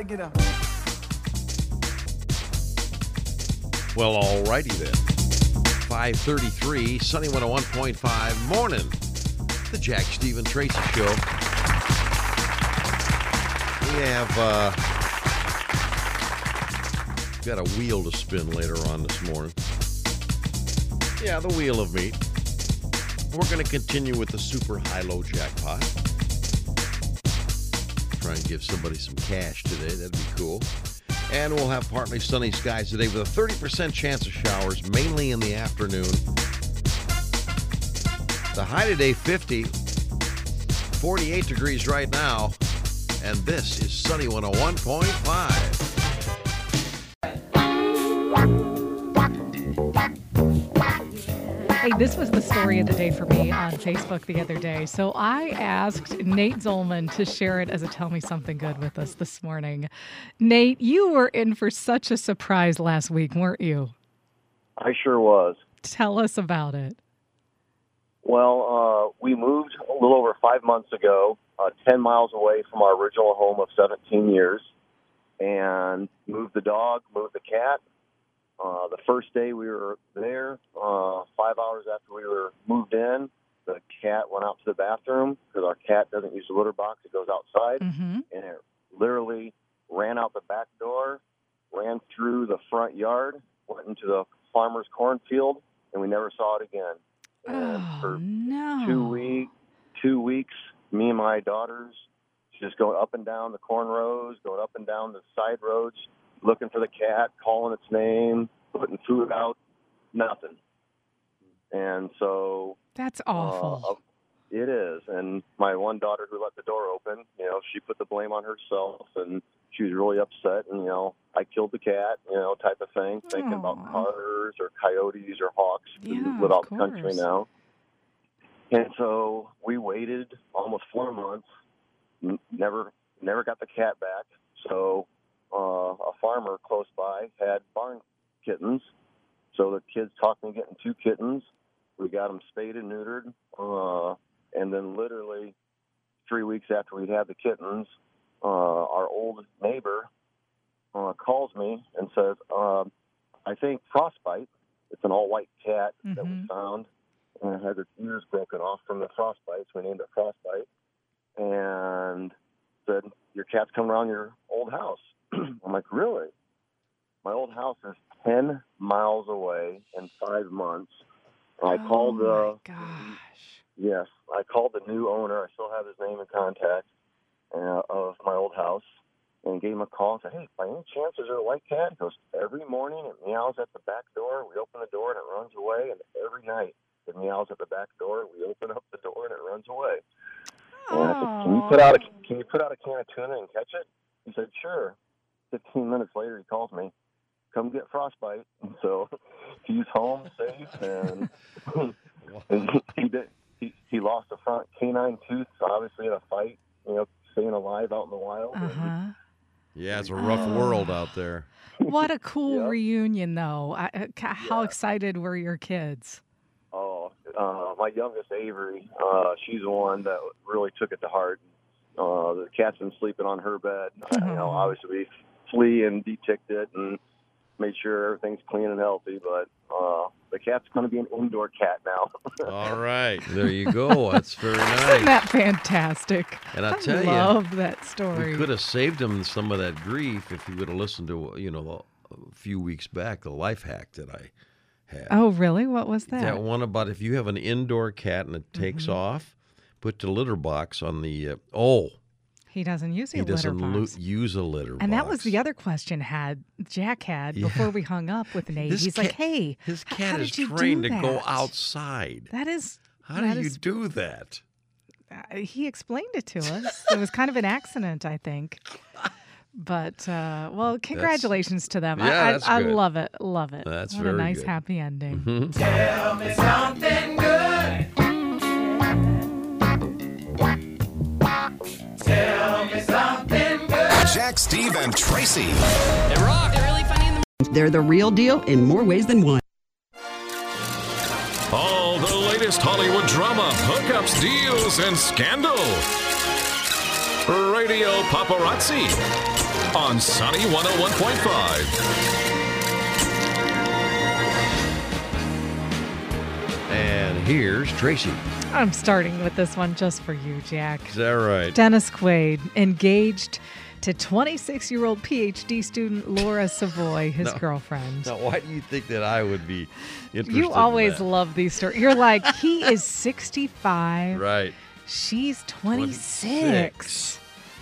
get up. Well, alrighty then. 5:33, Sunny 101.5, morning. The Jack Stephen Tracy Show. We have got a wheel to spin later on this morning. Yeah, the wheel of meat. We're going to continue with the super high-low jackpot. Try and give somebody some cash today. That'd be cool. And we'll have partly sunny skies today with a 30% chance of showers, mainly in the afternoon. The high today, 50. 48 degrees right now. And this is Sunny 101.5. Hey, this was the story of the day for me on Facebook the other day. So I asked Nate Zolman to share it as a Tell Me Something Good with us this morning. Nate, you were in for such a surprise last week, weren't you? I sure was. Tell us about it. Well, we moved a little over 5 months ago, 10 miles away from our original home of 17 years, and moved the dog, moved the cat. The first day we were there, 5 hours after we were moved in, the cat went out to the bathroom because our cat doesn't use the litter box. It goes outside, and it literally ran out the back door, ran through the front yard, went into the farmer's cornfield, and we never saw it again. And for 2 weeks, me and my daughters just going up and down the corn rows, going up and down the side roads, looking for the cat, calling its name, putting food out, nothing. And so... That's awful. It is. And my one daughter who let the door open, she put the blame on herself, and she was really upset, and, I killed the cat, type of thing, thinking about cars or coyotes or hawks who live out the country now. And so we waited almost 4 months, never got the cat back. So a farmer close by had barn kittens. So the kids talked me getting 2 kittens. We got them spayed and neutered. And then literally 3 weeks after we had the kittens, our old neighbor calls me and says, I think Frostbite, it's an all-white cat that we found, and it had its ears broken off from the frostbite, so we named it Frostbite, and said, your cat's coming around your old house. I'm like, really? My old house is 10 miles away in 5 months. I called my gosh. Yes, I called the new owner. I still have his name and contact of my old house, and gave him a call and said, hey, by any chance is there a white cat? He goes, every morning it meows at the back door. We open the door and it runs away, and every night it meows at the back door. We open up the door and it runs away. And I said, can you put out a can of tuna and catch it? He said, sure. 15 minutes later, he calls me, come get Frostbite. And so he's home safe, and he lost a front canine tooth, obviously in a fight, staying alive out in the wild. Yeah, it's a rough world out there. What a cool reunion, though. How excited were your kids? Oh, my youngest, Avery, she's the one that really took it to heart. The cat's been sleeping on her bed. Obviously, we flea and deticked it and made sure everything's clean and healthy, but the cat's going to be an indoor cat now. All right. There you go. That's very nice. Isn't that fantastic? And I'll tell you, I love that story. We could have saved him some of that grief if he would have listened to, a few weeks back, the life hack that I had. Oh, really? What was that? That one about if you have an indoor cat and it takes off, put the litter box on the, he doesn't use a litter box. He doesn't use a litter box. And that was the other question Jack had before we hung up with Nate. He's like, hey, his cat how is did you trained do to that? go outside. How do you do that? He explained it to us. It was kind of an accident, I think. But, congratulations to them. Yeah, I love it. Love it. That's what very a nice, good. happy ending. Mm-hmm. Tell me something good. Tell me something good. Jack, Steve, and Tracy. They rock. They're really funny in the They're the real deal in more ways than one. All the latest Hollywood drama, hookups, deals, and scandal. Radio Paparazzi. on Sunny 101.5. And here's Tracy. I'm starting with this one just for you, Jack. Is that right? Dennis Quaid, engaged to 26-year-old PhD student Laura Savoy, his girlfriend. Now, why do you think that I would be interested You always in that? love these stories. You're like, he is 65. Right. She's 26.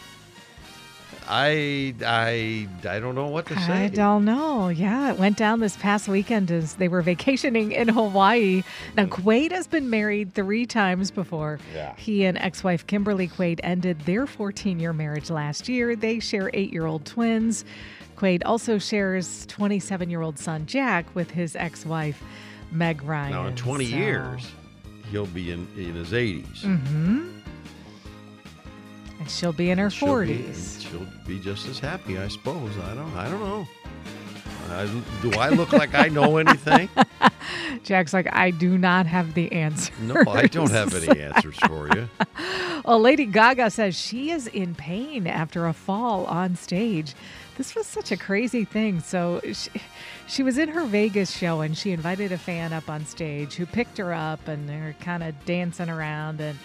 I don't know what to say. I don't know. Yeah, it went down this past weekend as they were vacationing in Hawaii. Now, Quaid has been married 3 times before. Yeah. He and ex-wife Kimberly Quaid ended their 14-year marriage last year. They share 8-year-old twins. Quaid also shares 27-year-old son Jack with his ex-wife Meg Ryan. Now, in 20 So- years, he'll be in his 80s. Mm-hmm. And she'll be in her 40s. She'll be just as happy, I suppose. I don't know. Do I look like I know anything? Jack's like, I do not have the answer. No, I don't have any answers for you. Well, Lady Gaga says she is in pain after a fall on stage. This was such a crazy thing. So she was in her Vegas show and she invited a fan up on stage who picked her up and they're kind of dancing around and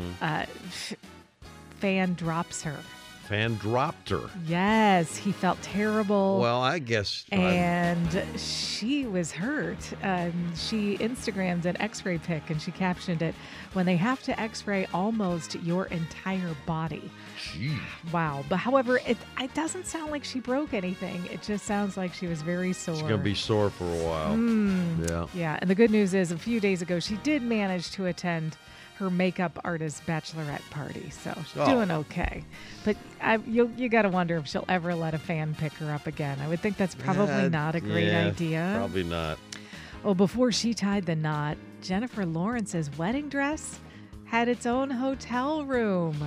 fan drops her. Fan dropped her. Yes, he felt terrible. Well, I guess. And she was hurt. She Instagrammed an x-ray pic and she captioned it, when they have to x-ray almost your entire body. Gee. Wow. But however, it doesn't sound like she broke anything. It just sounds like she was very sore. She's going to be sore for a while. Yeah. Yeah. And the good news is a few days ago, she did manage to attend her makeup artist bachelorette party. So she's doing okay. But you got to wonder if she'll ever let a fan pick her up again. I would think that's probably not a great idea. Probably not. Oh, before she tied the knot, Jennifer Lawrence's wedding dress had its own hotel room.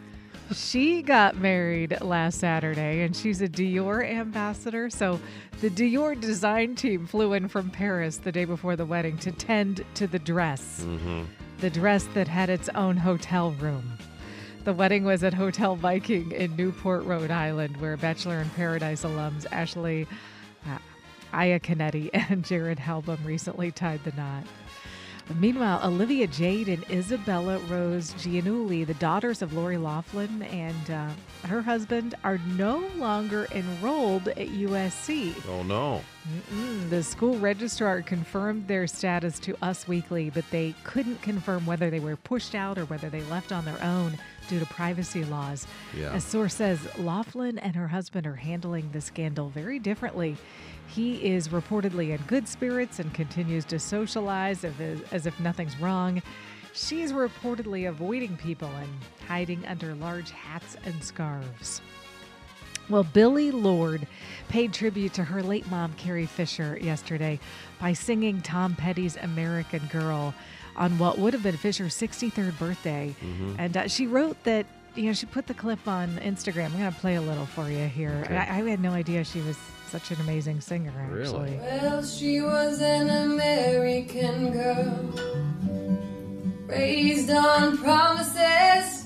She got married last Saturday, and she's a Dior ambassador. So the Dior design team flew in from Paris the day before the wedding to tend to the dress. Mm-hmm. The dress that had its own hotel room. The wedding was at Hotel Viking in Newport, Rhode Island, where Bachelor in Paradise alums Ashley Iaconetti and Jared Halbum recently tied the knot. Meanwhile, Olivia Jade and Isabella Rose Giannulli, the daughters of Lori Loughlin and her husband, are no longer enrolled at USC. Oh, no. The school registrar confirmed their status to Us Weekly, but they couldn't confirm whether they were pushed out or whether they left on their own due to privacy laws. Yeah. A source says Loughlin and her husband are handling the scandal very differently. He is reportedly in good spirits and continues to socialize as if nothing's wrong. She's reportedly avoiding people and hiding under large hats and scarves. Well, Billie Lourd paid tribute to her late mom, Carrie Fisher, yesterday by singing Tom Petty's American Girl on what would have been Fisher's 63rd birthday. And she wrote that, she put the clip on Instagram. I'm going to play a little for you here. Okay. I had no idea she was such an amazing singer, actually. Really? Well, she was an American girl, raised on promises.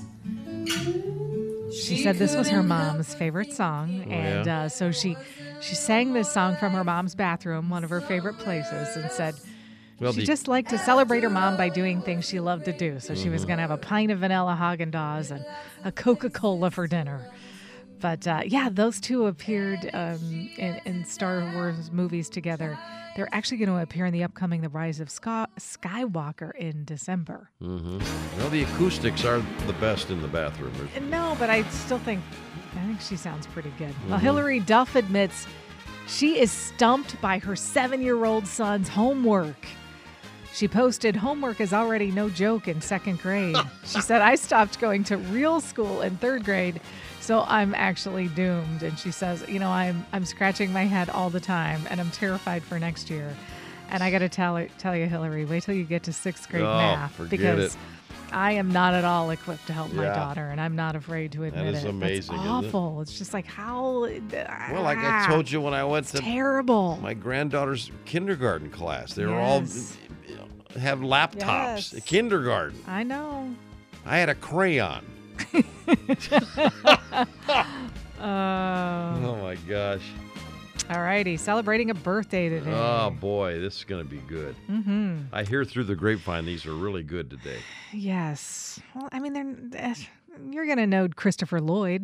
She said this was her mom's favorite song, and so she sang this song from her mom's bathroom, one of her favorite places, and said she just liked to celebrate her mom by doing things she loved to do. So she was going to have a pint of vanilla Haagen-Dazs and a Coca-Cola for dinner. But those two appeared in Star Wars movies together. They're actually going to appear in the upcoming The Rise of Skywalker in December. Well, the acoustics are the best in the bathroom. No, but I think she sounds pretty good. Well, Hillary Duff admits she is stumped by her 7-year-old son's homework. She posted, "Homework is already no joke in 2nd grade." She said, "I stopped going to real school in 3rd grade, so I'm actually doomed." And she says, I'm scratching my head all the time, and I'm terrified for next year. And I got to tell you, Hillary, wait till you get to 6th grade math, because I am not at all equipped to help my daughter, and I'm not afraid to admit it. That is amazing. That's awful. It's just like, how? Well, like I told you when I went to terrible. My granddaughter's kindergarten class, they were all have laptops. Yes. Kindergarten. I know. I had a crayon. Oh, my gosh. All righty. Celebrating a birthday today. Oh, boy. This is going to be good. Mm-hmm. I hear through the grapevine these are really good today. Yes. Well, I mean, you're going to know Christopher Lloyd.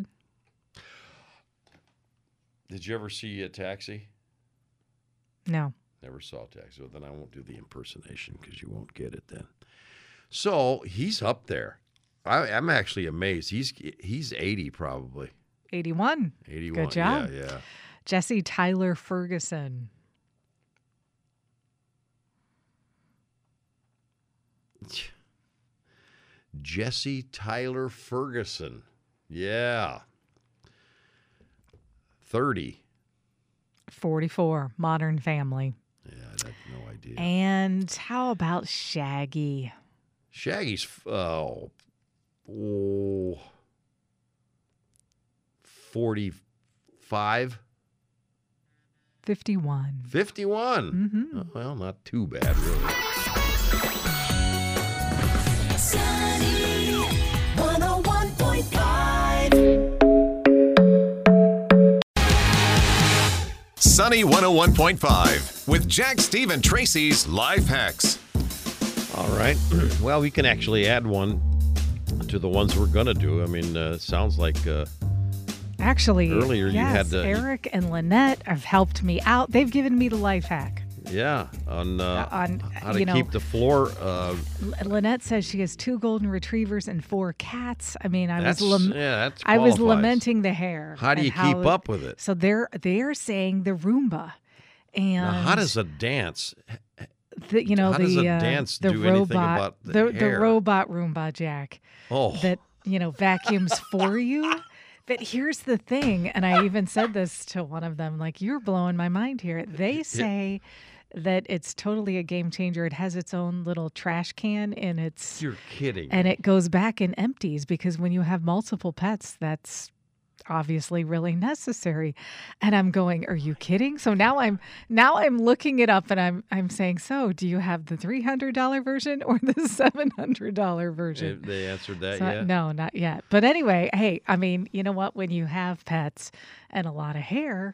Did you ever see a Taxi? No. Never saw Taxi. Well, then I won't do the impersonation because you won't get it then. So he's up there. I'm actually amazed. He's 80 probably. 81. 81. Good job. Yeah. Jesse Tyler Ferguson. Jesse Tyler Ferguson. Yeah. 30. 44. Modern Family. Yeah, I had no idea. And how about Shaggy? Shaggy's 45. 51. 51. Mm-hmm. Oh, well, not too bad, really. Sunny 101.5. Sunny 101.5 with Jack, Steve, and Tracy's Life Hacks. All right. Well, we can actually add one to the ones we're going to do. I mean, it sounds like Actually, earlier you had to. Eric and Lynette have helped me out. They've given me the life hack. Yeah, on how to you know, keep the floor. Lynette says she has 2 golden retrievers and 4 cats. I mean, That's I was qualifies. lamenting the hair. How do you keep up with it? So they're saying the Roomba, and Now, how does a dance? how does a dance the do anything robot, about the hair? robot Roomba, Jack. Oh, That vacuums for you. But here's the thing, and I even said this to one of them, like, you're blowing my mind here. They say that it's totally a game changer. It has its own little trash can in its... You're kidding. And it goes back and empties, because when you have multiple pets, that's obviously really necessary. And I'm going, are you kidding? So now I'm looking it up, and I'm saying, so do you have the $300 version or the $700 version? They answered that So, yet? No, not yet. But anyway, hey, I mean, you know what? When you have pets and a lot of hair,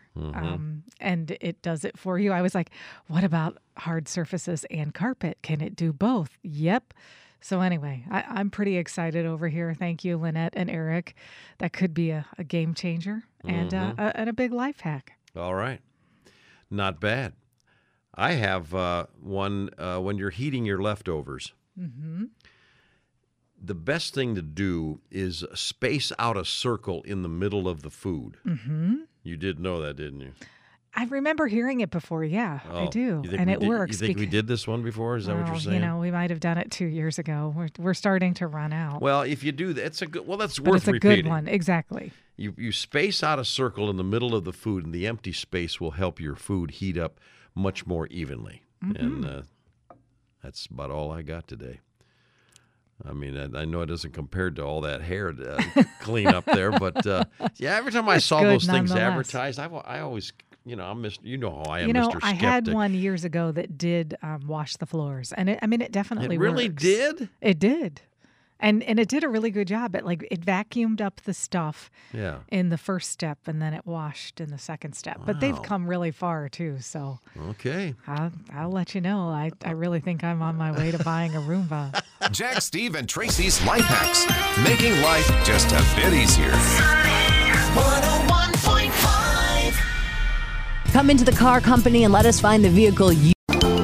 and it does it for you, I was like, what about hard surfaces and carpet? Can it do both? Yep. So anyway, I'm pretty excited over here. Thank you, Lynette and Eric. That could be a game changer and a big life hack. All right. Not bad. I have one when you're heating your leftovers. Mm-hmm. The best thing to do is space out a circle in the middle of the food. Mm-hmm. You did know that, didn't you? I remember hearing it before. Yeah, I do. And it works. You think we did this one before? Is that what you're saying? We might have done it 2 years ago. We're starting to run out. Well, if you do that, it's a good. Well, that's but worth it's a repeating. good one. Exactly. You space out a circle in the middle of the food, and the empty space will help your food heat up much more evenly. Mm-hmm. And that's about all I got today. I mean, I know it doesn't compare to all that hair to clean up there, but yeah, every time I saw those things advertised, I always, how I am, Mr. Skeptic. I had one years ago that did wash the floors, and it definitely It really works. did? It did. And it did a really good job. It vacuumed up the stuff in the first step, and then it washed in the second step. But they've come really far too, so okay. I'll let you know. I really think I'm on my way to buying a Roomba. Jack, Steve, and Tracy's Life Hacks. Making life just a bit easier. 101.5. Come into the car company and let us find the vehicle you...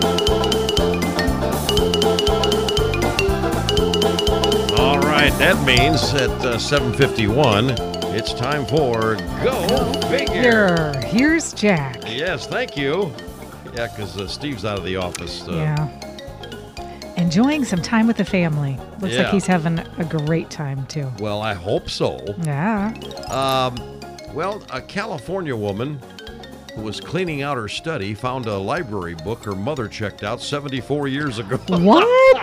All right, that means at 7:51, it's time for Go Figure. Here's Jack. Yes, thank you. Yeah, because Steve's out of the office. Enjoying some time with the family. Looks like Yeah. he's having a great time, too. Well, I hope so. Yeah. Well, a California woman who was cleaning out her study found a library book her mother checked out 74 years ago. What?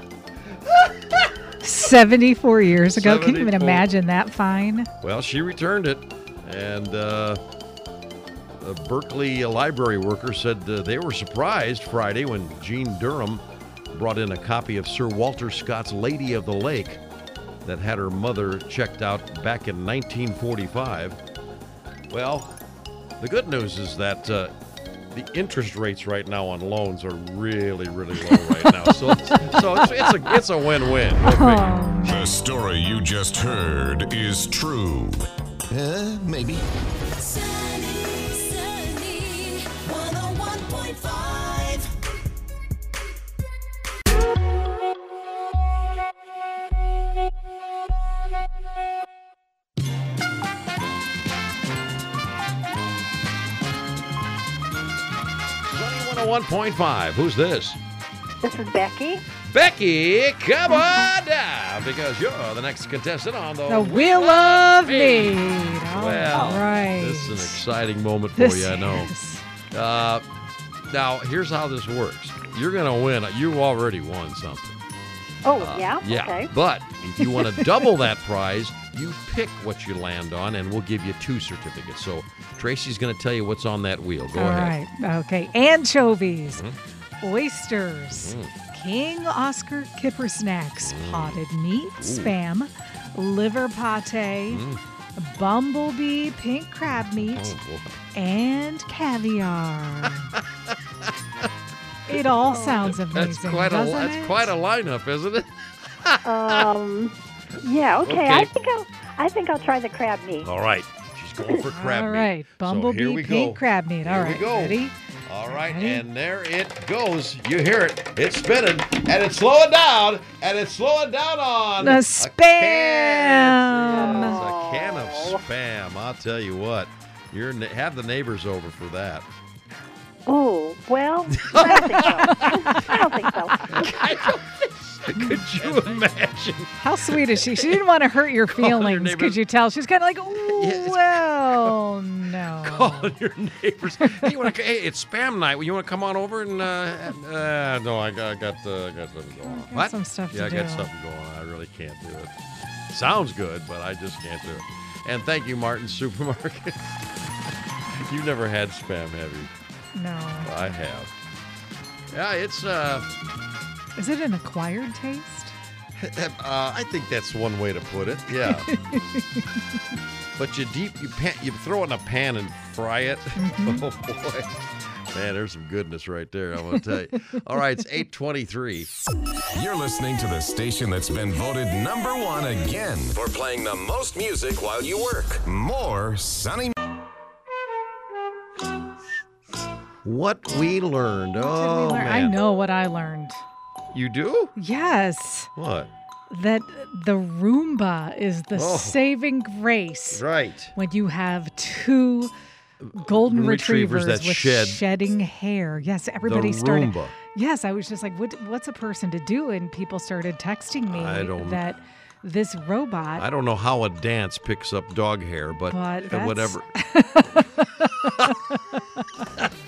74 years ago? Can you even 74. imagine that fine? Well, she returned it, and a Berkeley library worker said they were surprised Friday when Jean Durham brought in a copy of Sir Walter Scott's Lady of the Lake that had her mother checked out back in 1945. Well, the good news is that the interest rates right now on loans are really, really low right now. So it's a win-win. The story you just heard is true. Maybe. Sunny, 101.5. Sunny 101.5. Who's this? This is Becky. Becky, come on down because you're the next contestant on The Wheel of Meat. Well, All right. this is an exciting moment for This you, I know. is. Now, here's how this works. You're going to win. You already won something. Oh, yeah? Yeah, Okay. but if you want to double that prize, you pick what you land on, and we'll give you 2 certificates. So Tracy's going to tell you what's on that wheel. Go All ahead. right. Okay. Anchovies, oysters, King Oscar kipper snacks, potted meat, spam, liver pate, bumblebee pink crab meat, Oh, boy. and caviar. It all sounds amazing. That's quite doesn't it? quite a lineup, isn't it? Yeah, okay. Okay. I think I'll try the crab meat. All right. She's going for crab All meat. right. So here Bumblebee we pink go. crab meat. All Here right. we go. Ready? All right, Ready? and there it goes. You hear it. It's spinning, and it's slowing down, on The a spam. can. It's a can of spam. I'll tell you what. Have the neighbors over for that. Oh, well, I don't think so. Could you imagine? How sweet is she? She didn't want to hurt your Calling your feelings. neighbors. Could you tell? She's kind of like, ooh, Yes. well, no. Calling your neighbors. Hey, hey, it's spam night. You want to come on over and? No, I got something going on. Got some stuff Yeah, to I got do. something going on. I really can't do it. Sounds good, but I just can't do it. And thank you, Martin's Supermarket. You've never had spam, have you? No. I have. Yeah, it's. Is it an acquired taste? I think that's one way to put it. Yeah. But you throw it in a pan and fry it. Oh boy, man, there's some goodness right there. I'm gonna tell you. All right, it's 8:23. You're listening to the station that's been voted #1 again for playing the most music while you work. More Sunny. What we learned. Oh man, I know what I learned. You do? Yes. What? That the Roomba is the Oh. saving grace Right. when you have 2 golden retrievers that with shed. shedding hair. Yes, everybody started. Roomba. Yes, I was just like, what's a person to do? And people started texting me I don't- that this robot. I don't know how a dance picks up dog hair, but But that's- whatever.